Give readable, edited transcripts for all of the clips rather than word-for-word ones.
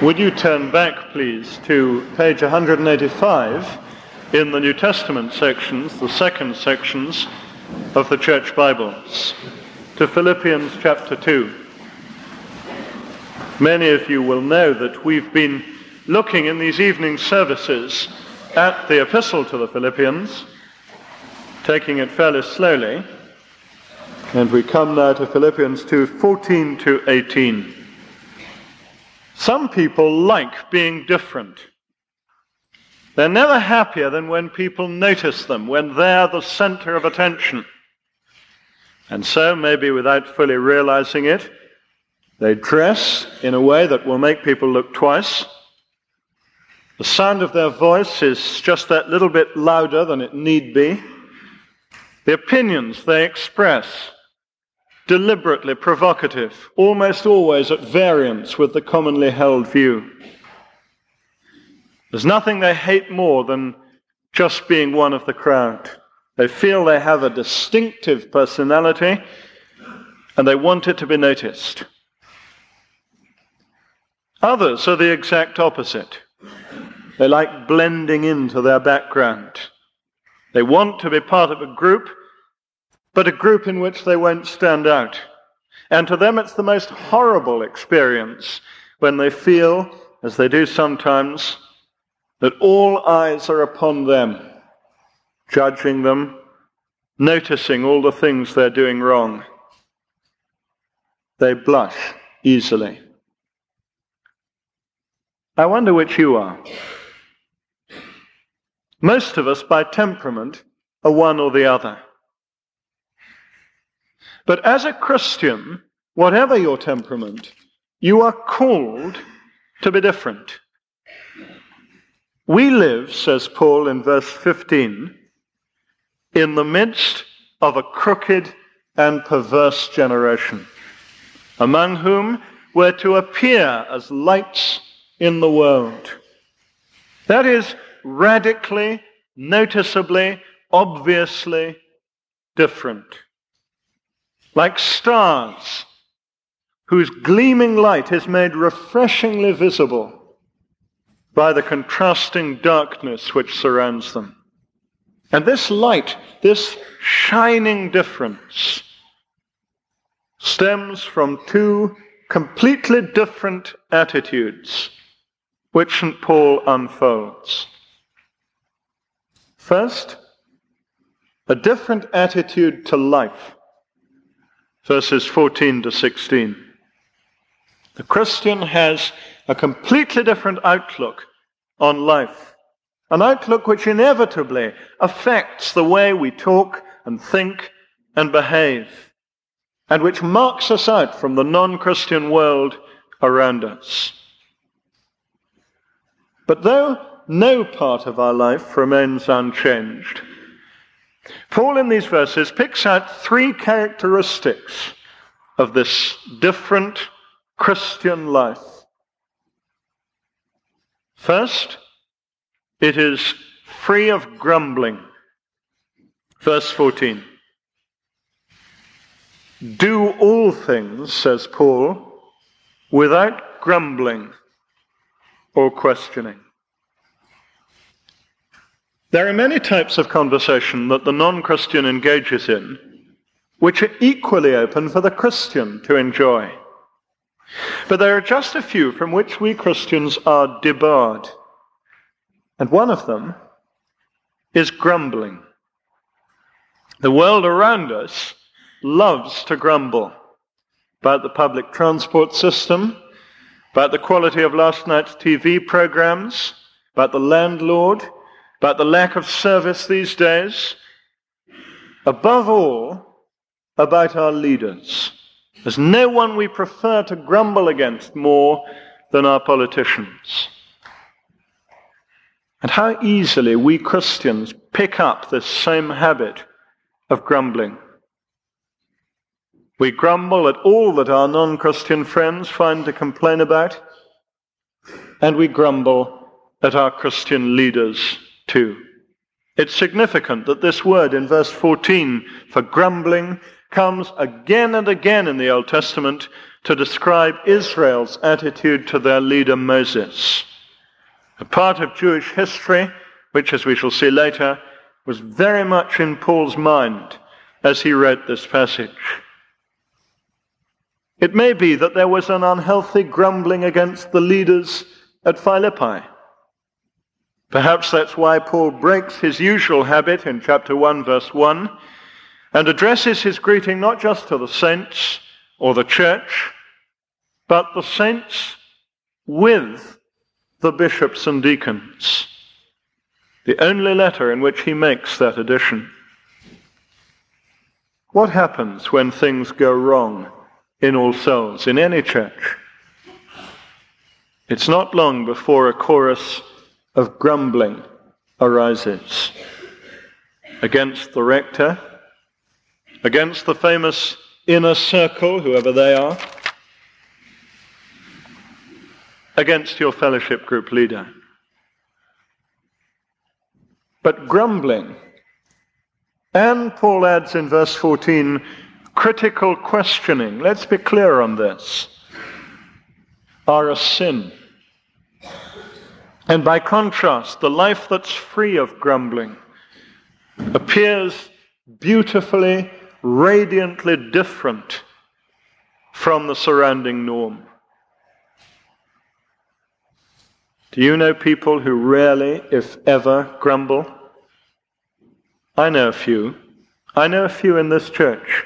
Would you turn back, please, to page 185 in the New Testament sections, the second sections of the Church Bibles, to Philippians chapter 2. Many of you will know that we've been looking in these evening services at the epistle to the Philippians, taking it fairly slowly, and we come now to Philippians 2:14 to 18. Some people like being different. They're never happier than when people notice them, when they're the center of attention. And so, maybe without fully realizing it, they dress in a way that will make people look twice. The sound of their voice is just that little bit louder than it need be. The opinions they express, deliberately provocative, almost always at variance with the commonly held view. There's nothing they hate more than just being one of the crowd. They feel they have a distinctive personality, and they want it to be noticed. Others are the exact opposite. They like blending into their background. They want to be part of a group, but a group in which they won't stand out. And to them it's the most horrible experience when they feel, as they do sometimes, that all eyes are upon them, judging them, noticing all the things they're doing wrong. They blush easily. I wonder which you are. Most of us, by temperament, are one or the other. But as a Christian, whatever your temperament, you are called to be different. We live, says Paul in verse 15, in the midst of a crooked and perverse generation, among whom we're to appear as lights in the world. That is radically, noticeably, obviously different. Like stars, whose gleaming light is made refreshingly visible by the contrasting darkness which surrounds them. And this light, this shining difference, stems from two completely different attitudes which St. Paul unfolds. First, a different attitude to life. Verses 14 to 16. The Christian has a completely different outlook on life, an outlook which inevitably affects the way we talk and think and behave, and which marks us out from the non-Christian world around us. But though no part of our life remains unchanged, Paul in these verses picks out three characteristics of this different Christian life. First, it is free of grumbling. Verse 14. Do all things, says Paul, without grumbling or questioning. There are many types of conversation that the non-Christian engages in, which are equally open for the Christian to enjoy. But there are just a few from which we Christians are debarred. And one of them is grumbling. The world around us loves to grumble about the public transport system, about the quality of last night's TV programs, about the landlord, about the lack of service these days, above all, about our leaders. There's no one we prefer to grumble against more than our politicians. And how easily we Christians pick up this same habit of grumbling. We grumble at all that our non-Christian friends find to complain about, and we grumble at our Christian leaders too. It's significant that this word in verse 14 for grumbling comes again and again in the Old Testament to describe Israel's attitude to their leader Moses. A part of Jewish history, which, as we shall see later, was very much in Paul's mind as he read this passage. It may be that there was an unhealthy grumbling against the leaders at Philippi. Perhaps that's why Paul breaks his usual habit in chapter 1, verse 1, and addresses his greeting not just to the saints or the church, but the saints with the bishops and deacons. The only letter in which he makes that addition. What happens when things go wrong in All Souls, in any church? It's not long before a chorus of grumbling arises against the rector, against the famous inner circle, whoever they are, against your fellowship group leader. But grumbling, and Paul adds in verse 14, critical questioning, let's be clear on this, are a sin. And by contrast, the life that's free of grumbling appears beautifully, radiantly different from the surrounding norm. Do you know people who rarely, if ever, grumble? I know a few. I know a few in this church.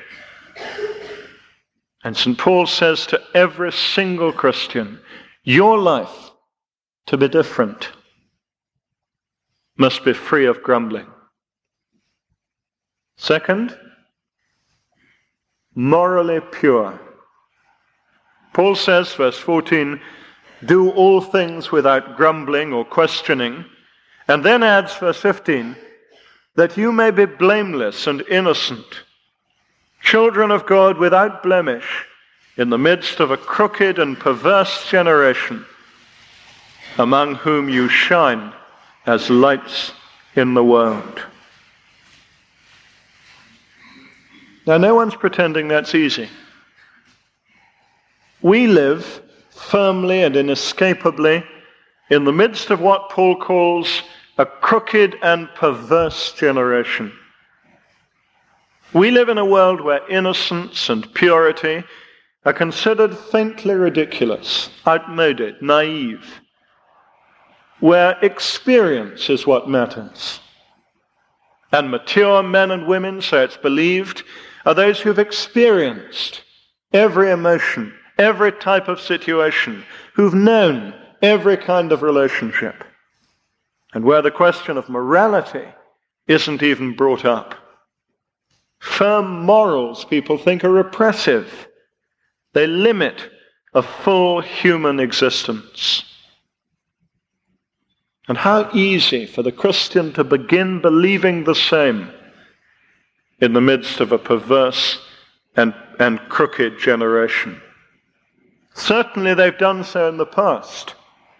And St. Paul says to every single Christian, your life, to be different, must be free of grumbling. Second, morally pure. Paul says, verse 14, do all things without grumbling or questioning, and then adds, verse 15, that you may be blameless and innocent, children of God without blemish, in the midst of a crooked and perverse generation, among whom you shine as lights in the world. Now, no one's pretending that's easy. We live firmly and inescapably in the midst of what Paul calls a crooked and perverse generation. We live in a world where innocence and purity are considered faintly ridiculous, outmoded, naive, where experience is what matters. And mature men and women, so it's believed, are those who've experienced every emotion, every type of situation, who've known every kind of relationship, and where the question of morality isn't even brought up. Firm morals, people think, are repressive. They limit a full human existence. And how easy for the Christian to begin believing the same in the midst of a perverse and crooked generation. Certainly they've done so in the past.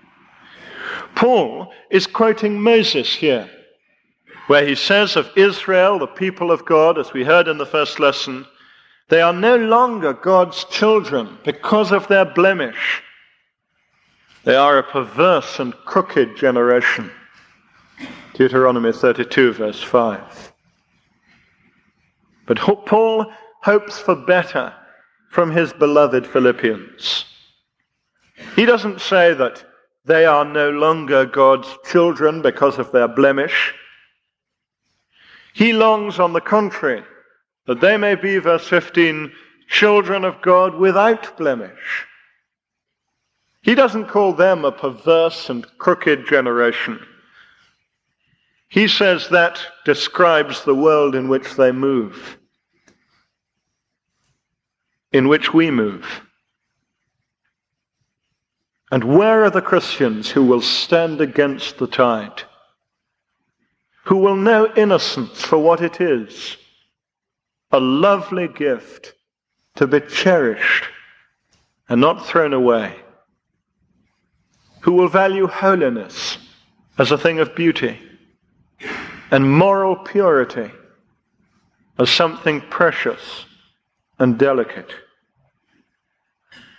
Paul is quoting Moses here, where he says of Israel, the people of God, as we heard in the first lesson, they are no longer God's children because of their blemish. They are a perverse and crooked generation. Deuteronomy 32, verse 5. But Paul hopes for better from his beloved Philippians. He doesn't say that they are no longer God's children because of their blemish. He longs, on the contrary, that they may be, verse 15, children of God without blemish. He doesn't call them a perverse and crooked generation. He says that describes the world in which they move, in which we move. And where are the Christians who will stand against the tide, who will know innocence for what it is, a lovely gift to be cherished and not thrown away, who will value holiness as a thing of beauty and moral purity as something precious and delicate?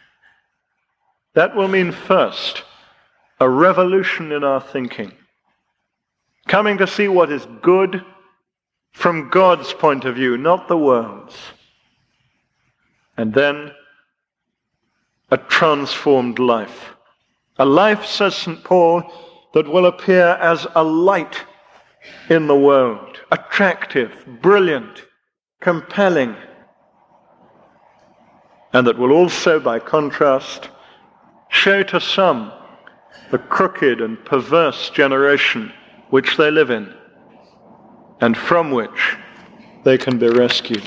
That will mean first, a revolution in our thinking. Coming to see what is good from God's point of view, not the world's. And then, a transformed life. A life, says St. Paul, that will appear as a light in the world. Attractive, brilliant, compelling. And that will also, by contrast, show to some the crooked and perverse generation which they live in, and from which they can be rescued.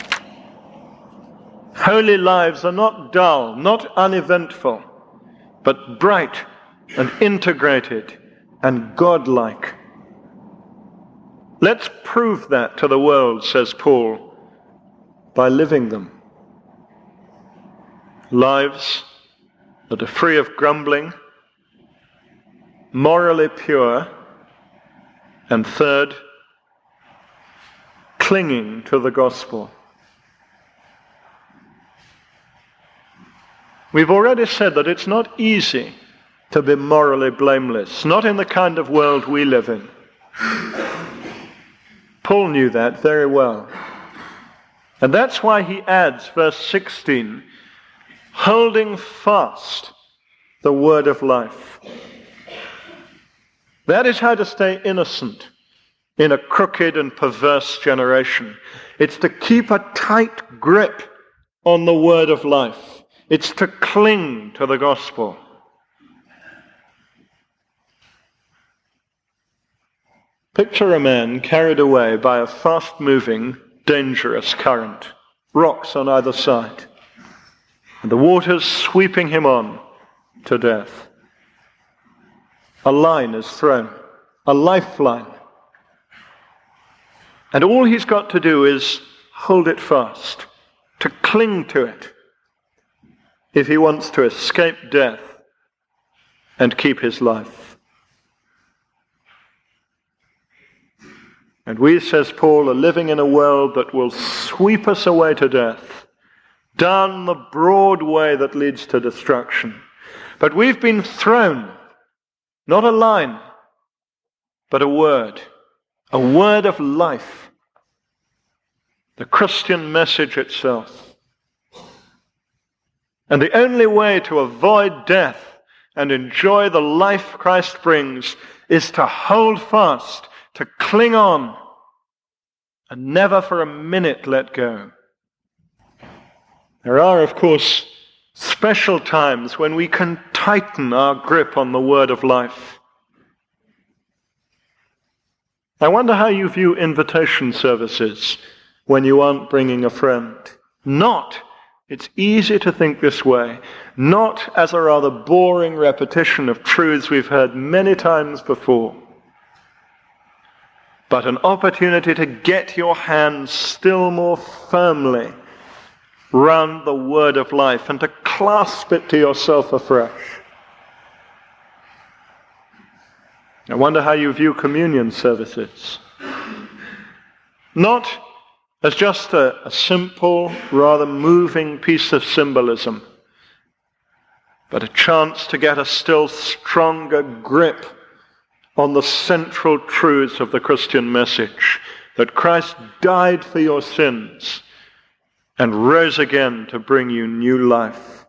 Holy lives are not dull, not uneventful, but bright and integrated and godlike. Let's prove that to the world, says Paul, by living them. Lives that are free of grumbling, morally pure, and third, clinging to the gospel. We've already said that it's not easy to be morally blameless, not in the kind of world we live in. Paul knew that very well. And that's why he adds, verse 16, holding fast the word of life. That is how to stay innocent in a crooked and perverse generation. It's to keep a tight grip on the word of life. It's to cling to the gospel. Picture a man carried away by a fast-moving, dangerous current, rocks on either side, and the waters sweeping him on to death. A line is thrown, a lifeline, and all he's got to do is hold it fast, to cling to it, if he wants to escape death and keep his life. And we, says Paul, are living in a world that will sweep us away to death, down the broad way that leads to destruction. But we've been thrown, not a line, but a word of life, the Christian message itself. And the only way to avoid death and enjoy the life Christ brings is to hold fast, to cling on, and never for a minute let go. There are, of course, special times when we can tighten our grip on the word of life. I wonder how you view invitation services when you aren't bringing a friend. It's easy to think this way, not as a rather boring repetition of truths we've heard many times before, but an opportunity to get your hands still more firmly round the word of life and to clasp it to yourself afresh. I wonder how you view communion services. Not as just a simple, rather moving piece of symbolism, but a chance to get a still stronger grip on the central truths of the Christian message, that Christ died for your sins and rose again to bring you new life.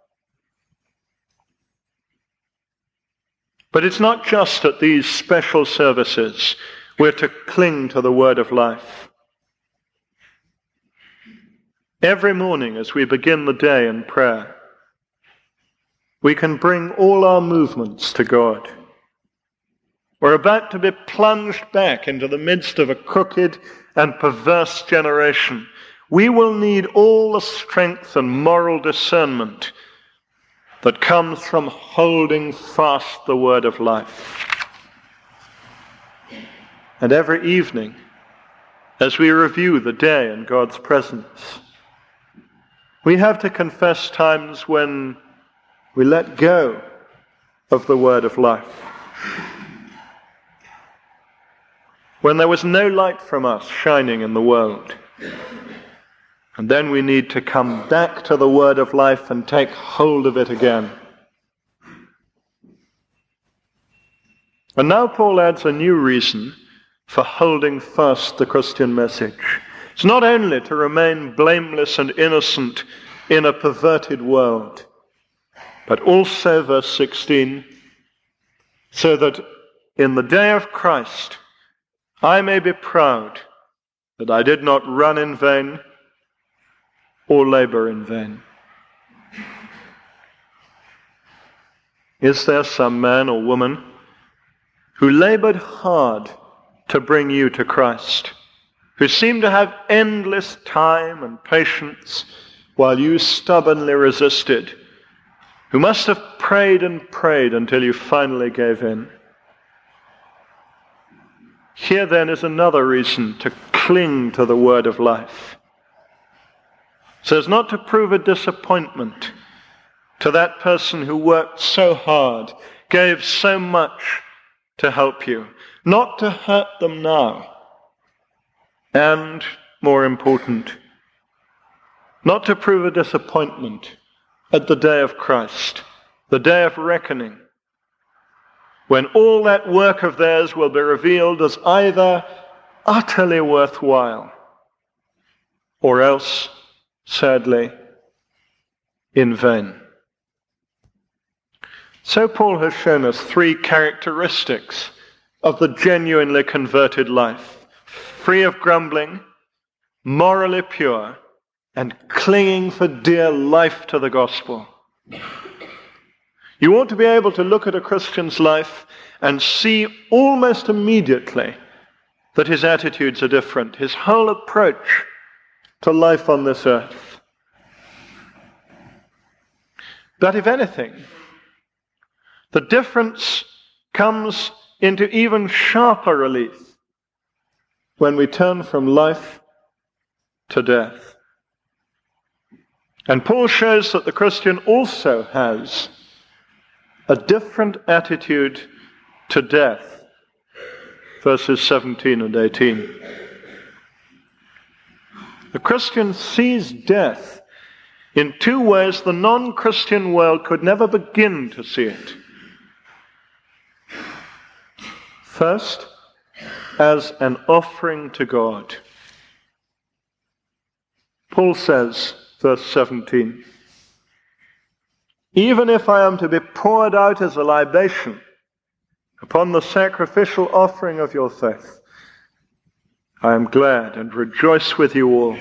But it's not just at these special services we're to cling to the word of life. Every morning as we begin the day in prayer, we can bring all our movements to God. We're about to be plunged back into the midst of a crooked and perverse generation. We will need all the strength and moral discernment that comes from holding fast the word of life. And every evening, as we review the day in God's presence, we have to confess times when we let go of the word of life, when there was no light from us shining in the world. And then we need to come back to the word of life and take hold of it again. And now Paul adds a new reason for holding fast the Christian message. It's not only to remain blameless and innocent in a perverted world, but also, verse 16, so that in the day of Christ I may be proud that I did not run in vain or labor in vain. Is there some man or woman who labored hard to bring you to Christ, who seemed to have endless time and patience while you stubbornly resisted, who must have prayed and prayed until you finally gave in? Here then is another reason to cling to the word of life, so as not to prove a disappointment to that person who worked so hard, gave so much to help you, not to hurt them now, and, more important, not to prove a disappointment at the day of Christ, the day of reckoning, when all that work of theirs will be revealed as either utterly worthwhile or else, sadly, in vain. So Paul has shown us three characteristics of the genuinely converted life: free of grumbling, morally pure, and clinging for dear life to the gospel. You ought to be able to look at a Christian's life and see almost immediately that his attitudes are different, his whole approach to life on this earth. But if anything, the difference comes into even sharper relief when we turn from life to death. And Paul shows that the Christian also has a different attitude to death. Verses 17 and 18. The Christian sees death in two ways the non-Christian world could never begin to see it. First, as an offering to God. Paul says, verse 17, even if I am to be poured out as a libation upon the sacrificial offering of your faith, I am glad and rejoice with you all.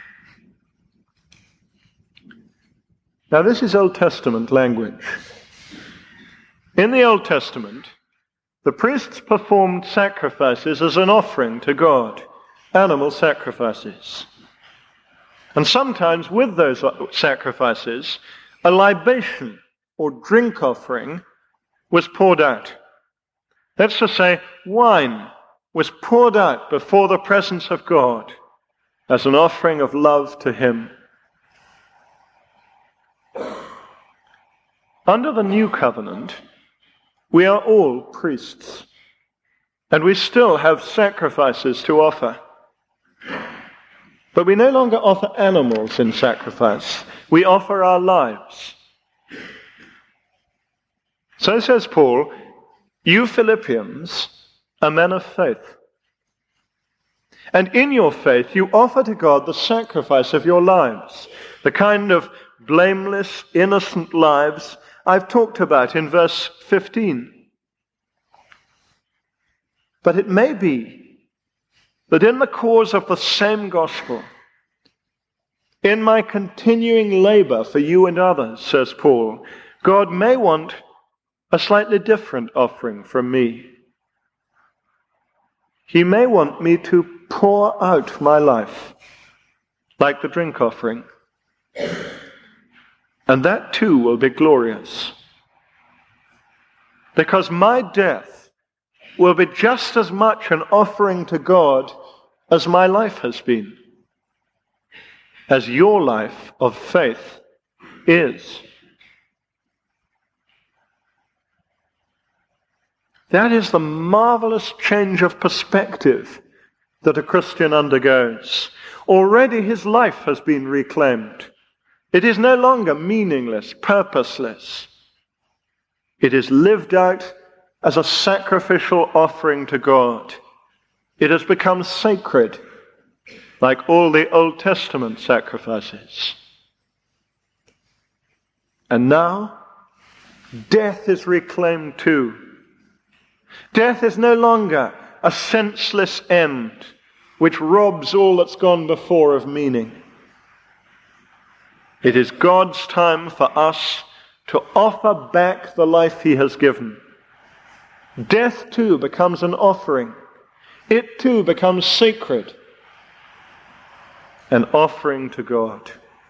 Now this is Old Testament language. In the Old Testament, the priests performed sacrifices as an offering to God, animal sacrifices. And sometimes with those sacrifices, a libation or drink offering was poured out. That's to say, wine was poured out before the presence of God as an offering of love to Him. Under the new covenant, we are all priests, and we still have sacrifices to offer. But we no longer offer animals in sacrifice. We offer our lives. So says Paul, you Philippians are men of faith. And in your faith, you offer to God the sacrifice of your lives, the kind of blameless, innocent lives I've talked about in verse 15. But it may be that in the cause of the same gospel, in my continuing labor for you and others, says Paul, God may want a slightly different offering from me. He may want me to pour out my life, like the drink offering. And that too will be glorious. Because my death will be just as much an offering to God as my life has been, as your life of faith is. That is the marvelous change of perspective that a Christian undergoes. Already his life has been reclaimed. It is no longer meaningless, purposeless. It is lived out as a sacrificial offering to God. It has become sacred, like all the Old Testament sacrifices. And now, death is reclaimed too. Death is no longer a senseless end which robs all that's gone before of meaning. It is God's time for us to offer back the life He has given. Death too becomes an offering. It too becomes sacred, an offering to God.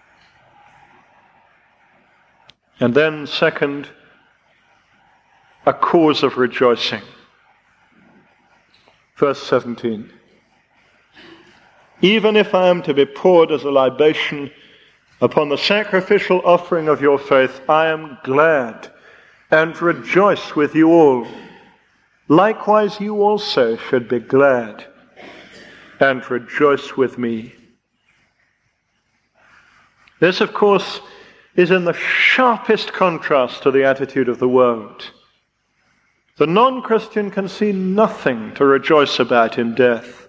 And then, second, a cause of rejoicing. Verse 17. Even if I am to be poured as a libation upon the sacrificial offering of your faith, I am glad and rejoice with you all. Likewise, you also should be glad and rejoice with me. This, of course, is in the sharpest contrast to the attitude of the world. The non-Christian can see nothing to rejoice about in death.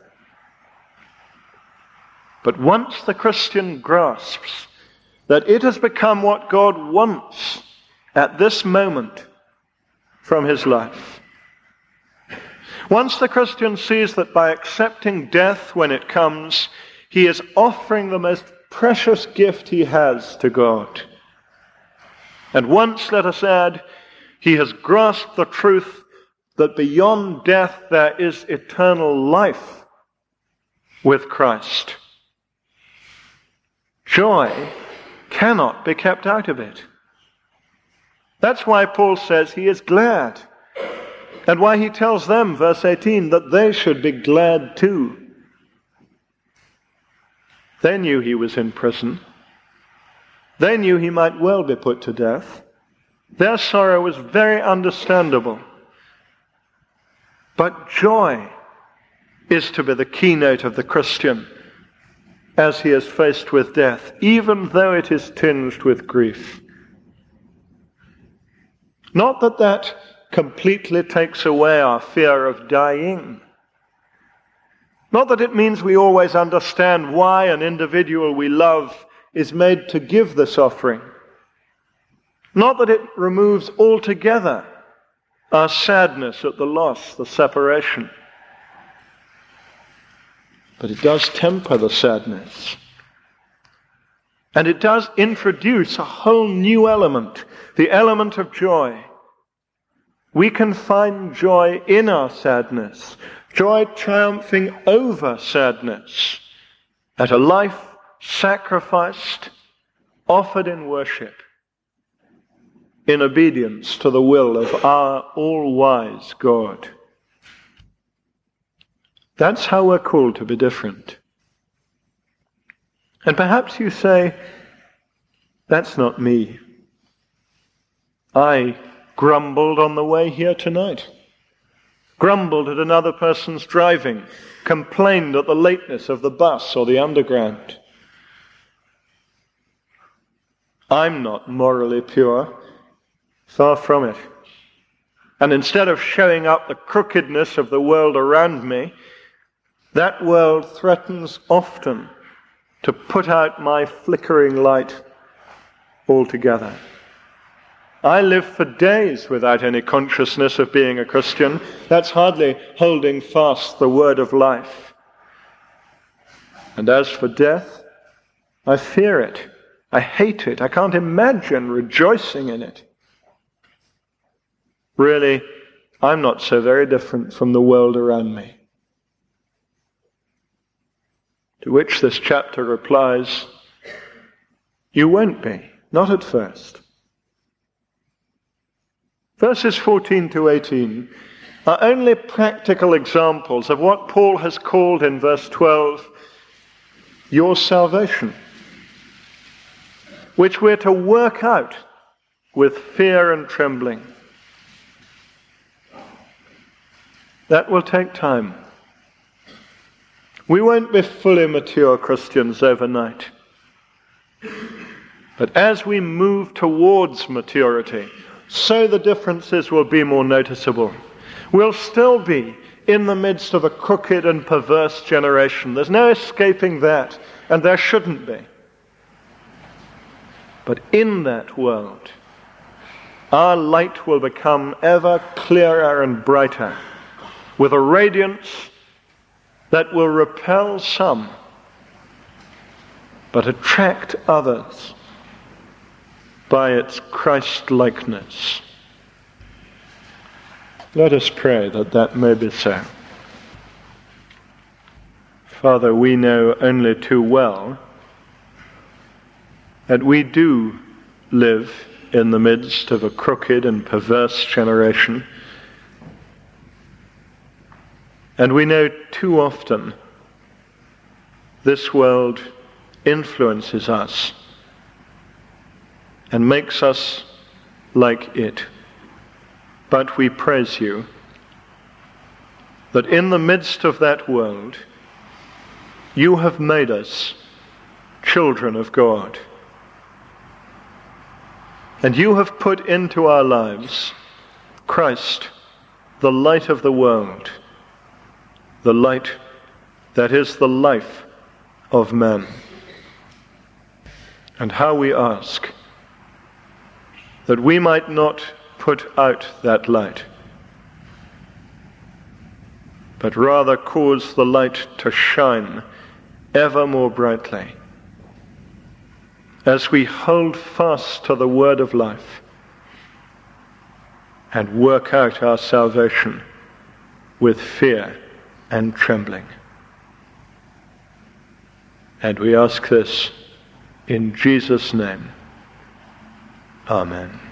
But once the Christian grasps that it has become what God wants at this moment from his life, once the Christian sees that by accepting death when it comes, he is offering the most precious gift he has to God. And once, let us add, he has grasped the truth that beyond death there is eternal life with Christ. Joy cannot be kept out of it. That's why Paul says he is glad, and why he tells them, verse 18, that they should be glad too. They knew he was in prison. They knew he might well be put to death. Their sorrow was very understandable. But joy is to be the keynote of the Christian as he is faced with death, even though it is tinged with grief. Not that that completely takes away our fear of dying. Not that it means we always understand why an individual we love is made to give this offering. Not that it removes altogether our sadness at the loss, the separation. But it does temper the sadness. And it does introduce a whole new element, the element of joy. We can find joy in our sadness, joy triumphing over sadness, at a life sacrificed, offered in worship, in obedience to the will of our all-wise God. That's how we're called to be different. And perhaps you say, that's not me. I grumbled on the way here tonight. Grumbled at another person's driving. Complained at the lateness of the bus or the underground. I'm not morally pure. Far from it. And instead of showing up the crookedness of the world around me, that world threatens often to put out my flickering light altogether. I live for days without any consciousness of being a Christian. That's hardly holding fast the word of life. And as for death, I fear it. I hate it. I can't imagine rejoicing in it. Really, I'm not so very different from the world around me. To which this chapter replies, you won't be, not at first. Verses 14 to 18 are only practical examples of what Paul has called in verse 12, your salvation, which we're to work out with fear and trembling. That will take time. We won't be fully mature Christians overnight. But as we move towards maturity, so the differences will be more noticeable. We'll still be in the midst of a crooked and perverse generation. There's no escaping that, and there shouldn't be. But in that world, our light will become ever clearer and brighter, with a radiance that will repel some, but attract others by its Christ-likeness. Let us pray that that may be so. Father, we know only too well that we do live in the midst of a crooked and perverse generation, and we know too often this world influences us and makes us like it. But we praise you that in the midst of that world, you have made us children of God. And you have put into our lives Christ, the light of the world, the light that is the life of man. And how we ask that we might not put out that light, but rather cause the light to shine ever more brightly as we hold fast to the word of life and work out our salvation with fear and trembling. And we ask this in Jesus' name. Amen.